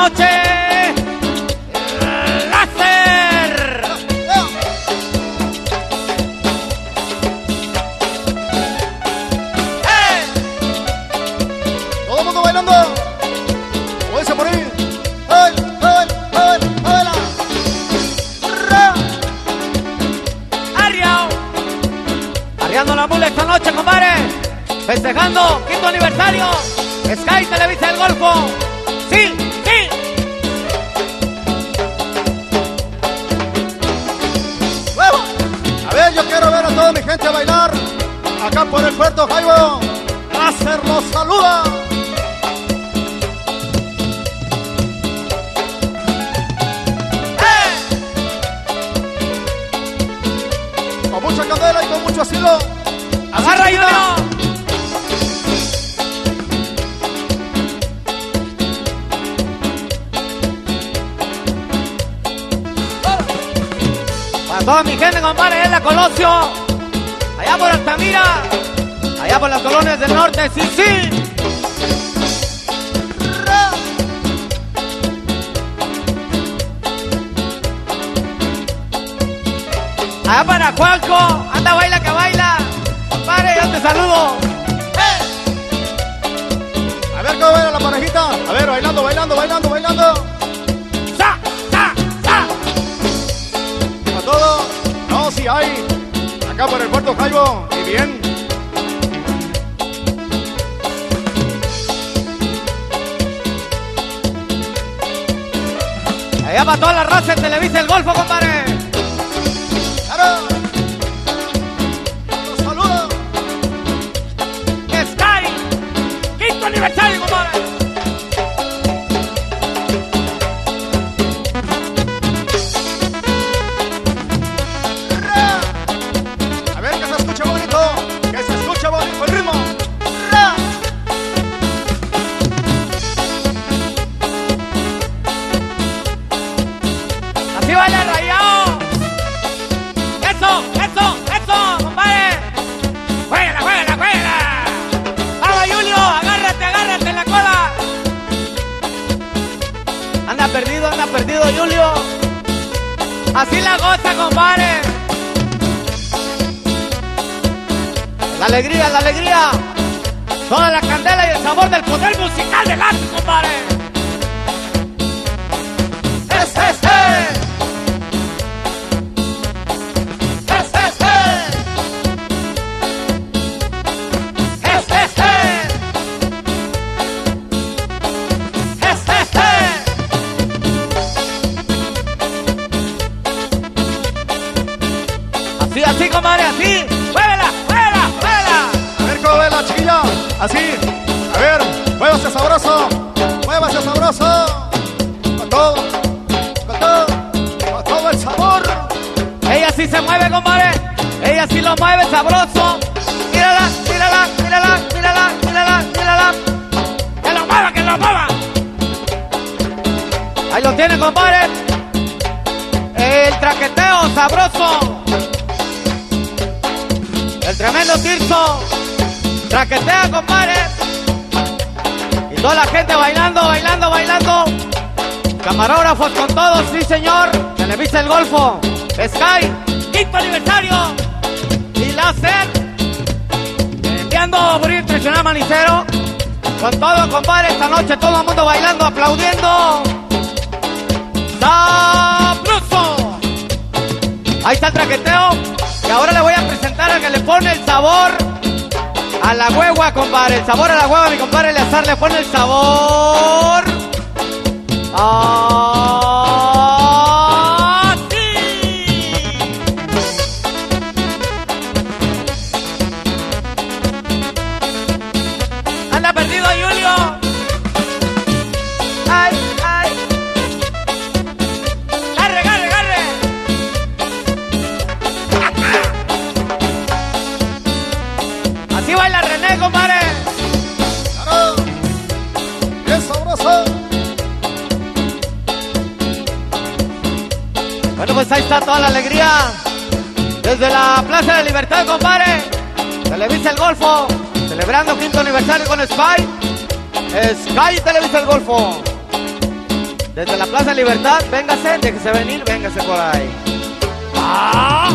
noche. ¡Láser! Todo el mundo bailando. Como dice por ahí. Arriando la mula esta noche, compadre. Festejando 5º aniversario. Sky Televisa El Golfo. ¡Sí! ¡Sí! A ver, yo quiero ver a toda mi gente bailar. Acá por el Puerto Jaibo. Láser los saluda. Con mucha candela y con mucho estilo. ¡Agarra, Junior! Para toda mi gente, compadre, es la Colosio. Allá por Altamira. Allá por las colonias del norte, sí, sí. Allá para Juanco. Anda, baila que baila. Compadre, yo te saludo. A ver cómo baila la parejita. A ver, bailando, bailando, bailando, bailando. ¡Sa, sa, sa! A todo. No, sí hay. Acá por el Puerto Jaibo. Y bien. Allá para toda la raza en Televisa El Golfo, compadre. ¡Claro! ¡Los saludo! Sky, 5º aniversario, compadre. A ver, que se escuche bonito. Que se escuche bonito el ritmo. Así baila el Rayado. Eso, eso, eso, compadre. Juégala, juégala, juégala. Vamos, Julio, agárrate, agárrate en la cola. Anda perdido, Julio. Así la goza, compadre. La alegría, la alegría. Toda la candela y el sabor del poder musical del arte, compadre. Así, compadre, así. ¡Muévela, muévela, muévela! A ver cómo baila, chiquilla. Así. A ver, muévase sabroso. Muévase sabroso. Con todo. Con todo. Con todo el sabor. Ella sí se mueve, compadre. Ella sí lo mueve sabroso. Mírala, mírala, mírala, mírala, mírala, mírala. Que lo mueva, que lo mueva. Ahí lo tiene, compadre. El traqueteo sabroso. El tremendo Tirso. Traquetea, compadre. Y toda la gente bailando, bailando, bailando. Camarógrafos con todos, sí señor. Televisa El Golfo. Sky, 5º aniversario. Y Láser. Enviando por impresionar manicero. Con todo, compadre, esta noche todo el mundo bailando, aplaudiendo. ¡Sabroso! Ahí está el traqueteo. Y ahora le voy a presentar al que le pone el sabor a la hueva, compadre. El sabor a la hueva, mi compadre Eleazar le pone el sabor. Anda perdido, Julio. Ay, ay. Garre, garre, garre. Así baila René, compadre. Claro. Bien sabroso. Bueno, pues ahí está toda la alegría. Desde la Plaza de Libertad, compadre. Televisa El Golfo. Celebrando 5º aniversario con Sky. Sky Televisa El Golfo. Desde la Plaza Libertad, véngase, déjese venir, véngase por ahí. ¡Ah!